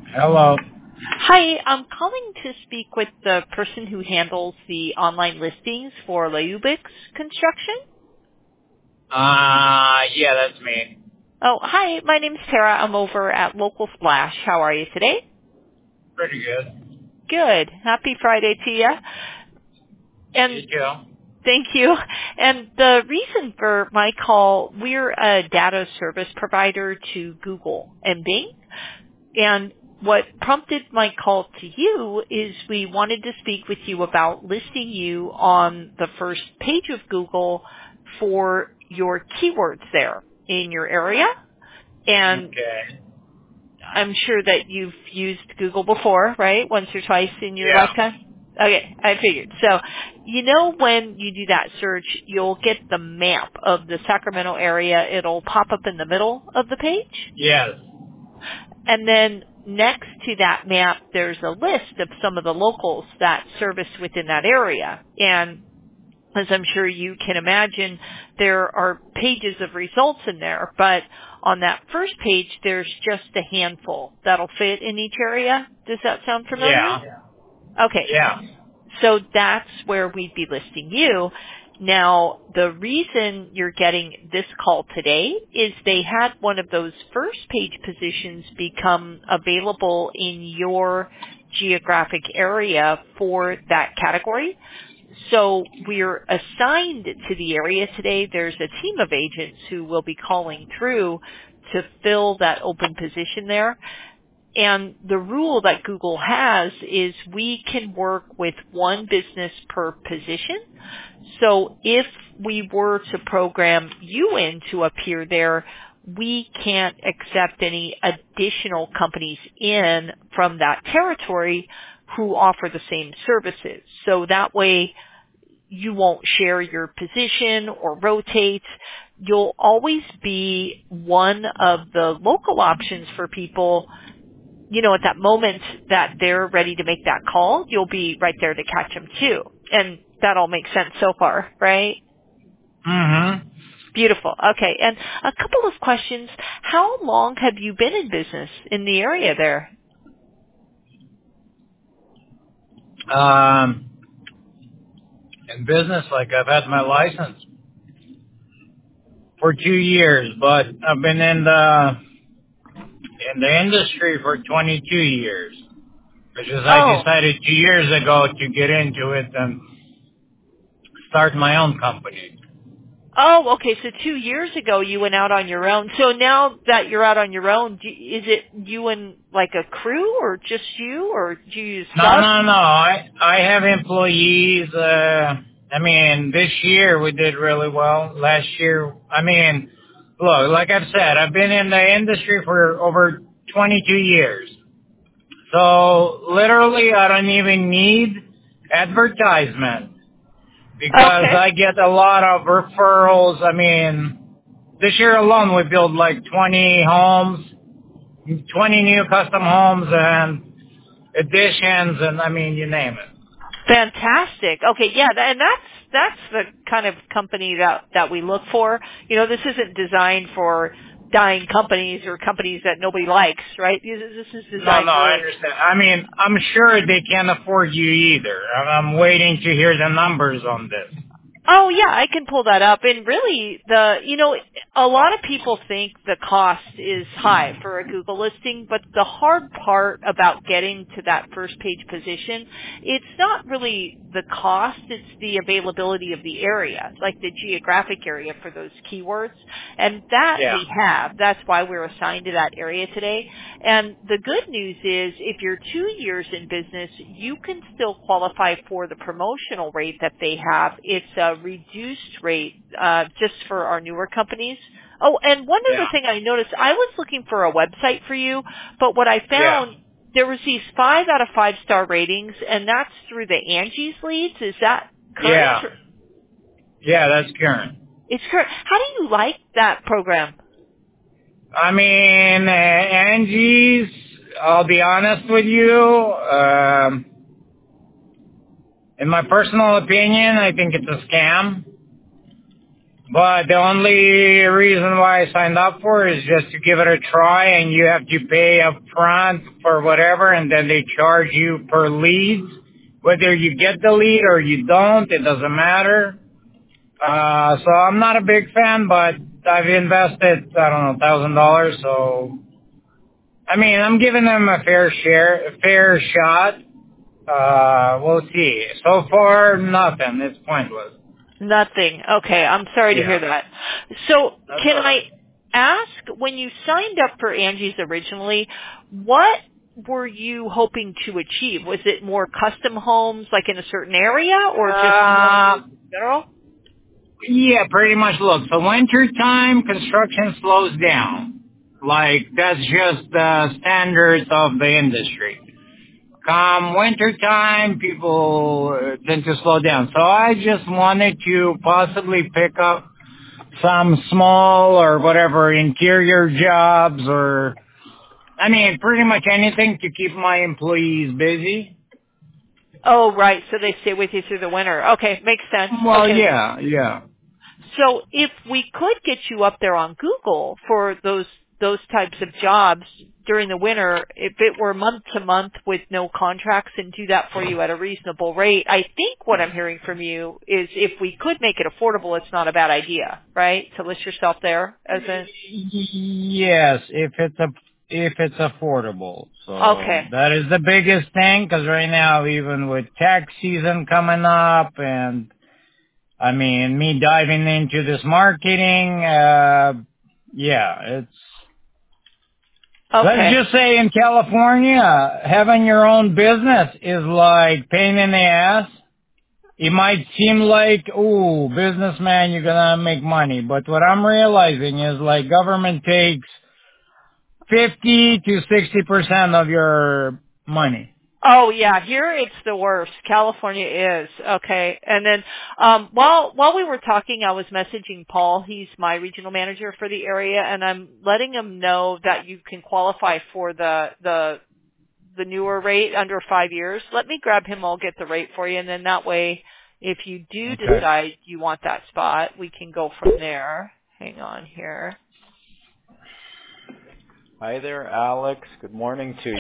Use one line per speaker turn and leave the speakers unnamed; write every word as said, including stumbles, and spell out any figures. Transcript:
Hello.
Hi, I'm calling to speak with the person who handles the online listings for Leubix Construction.
Uh, yeah, that's me.
Oh, hi, my name's Tara. I'm over at Local Splash. How are you today?
Pretty good.
Good. Happy Friday to you.
You
And
too?
thank you. And the reason for my call, we're a data service provider to Google and Bing. And what prompted my call to you is we wanted to speak with you about listing you on the first page of Google for your keywords there in your area. And
Okay.
I'm sure that you've used Google before, right? Once or twice in your
Yeah.
lifetime? Okay, I figured. So, you know when you do that search, you'll get the map of the Sacramento area. It'll pop up in the middle of the page.
Yes.
And then next to that map, there's a list of some of the locals that service within that area. And as I'm sure you can imagine, there are pages of results in there, but on that first page, there's just a handful that'll fit in each area. Does that sound familiar?
Yeah.
Okay.
Yeah.
So that's where we'd be listing you. Now, the reason you're getting this call today is they had one of those first page positions become available in your geographic area for that category. So we're assigned to the area today. There's a team of agents who will be calling through to fill that open position there. And the rule that Google has is we can work with one business per position. So if we were to program you in to appear there, we can't accept any additional companies in from that territory who offer the same services. So that way you won't share your position or rotate. You'll always be one of the local options for people. You know, at that moment that they're ready to make that call, you'll be right there to catch them too. And that all makes sense so far, right?
Mm-hmm.
Beautiful. Okay. And a couple of questions. How long have you been in business in the area there?
Um, in business, like I've had my license for two years, but I've been in the in the industry for twenty-two years, which is I
Oh,
decided two years ago to get into it and start my own company.
oh, okay. So two years ago you went out on your own. So now that you're out on your own, do, is it you and like a crew or just you or do you use
No,
subs?
no, no. I I have employees. Uh, I mean, this year we did really well. Last year, I mean, look, like I've said, I've been in the industry for over twenty-two years. So literally, I don't even need advertisement because
Okay.
I get a lot of referrals. I mean, this year alone we built like twenty homes, twenty new custom homes, and additions, and I mean, you name it.
Fantastic. Okay, yeah, tha- and that's that's the kind of company that that we look for. You know, this isn't designed for dying companies or companies that nobody likes, right? This is this is
No,
designed
no, I
for.
understand. I mean, I'm sure they can't afford you either. I'm I'm waiting to hear the numbers on this.
Oh yeah, I can pull that up. And really, the you know, a lot of people think the cost is high for a Google listing, but the hard part about getting to that first page position, it's not really the cost; it's the availability of the area, like the geographic area for those keywords, and that
Yeah.
we have. That's why we're assigned to that area today. And the good news is, if you're two years in business, you can still qualify for the promotional rate that they have. It's a reduced rate uh, just for our newer companies. Oh, and one other
Yeah.
thing I noticed, I was looking for a website for you, but what I
Yeah.
found, there was these five out of five star ratings, and that's through the Angie's leads. Is that current?
Yeah. Yeah, that's current.
It's current. How do you like that program?
I mean, uh, Angie's, I'll be honest with you, um, in my personal opinion, I think it's a scam But the only reason why I signed up for it is just to give it a try, and you have to pay up front for whatever, and then they charge you per lead. Whether you get the lead or you don't, it doesn't matter. Uh, so I'm not a big fan, but I've invested, I don't know, thousand dollars. So, I mean, I'm giving them a fair share, a fair shot. Uh, we'll see. So far, nothing. It's pointless.
Nothing. Okay, I'm sorry to
Yeah.
hear that. So
That's
can
all
I
right.
ask, when you signed up for Angie's originally, what were you hoping to achieve? Was it more custom homes, like in a certain area, or just
Uh,
more general?
yeah, pretty much. Look, so winter time, construction slows down. Like, that's just the standards of the industry. Come winter time, people uh, tend to slow down. So I just wanted to possibly pick up some small or whatever interior jobs, or, I mean, pretty much anything to keep my employees busy.
Oh, right. So they stay with you through the winter. Okay, makes sense.
Well,
Okay.
yeah, yeah.
So if we could get you up there on Google for those those types of jobs during the winter, if it were month to month with no contracts and do that for you at a reasonable rate, I think what I'm hearing from you is if we could make it affordable, it's not a bad idea, right? To list yourself there as a
Yes, if it's a if it's affordable. So
okay.
that is the biggest thing, because right now, even with tax season coming up, and I mean me diving into this marketing, uh, yeah, it's, let's
Okay.
just say in California, having your own business is like pain in the ass. It might seem like, ooh, businessman, you're gonna make money, but what I'm realizing is like government takes fifty to sixty percent of your money.
Oh yeah, here it's the worst. California is. Okay. And then um while while we were talking, I was messaging Paul. He's my regional manager for the area, and I'm letting him know that you can qualify for the the the newer rate under five years. Let me grab him. I'll get the rate for you, and then that way if you do
Okay.
decide you want that spot, we can go from there. Hang on here.
Hi there, Alex. Good morning to you.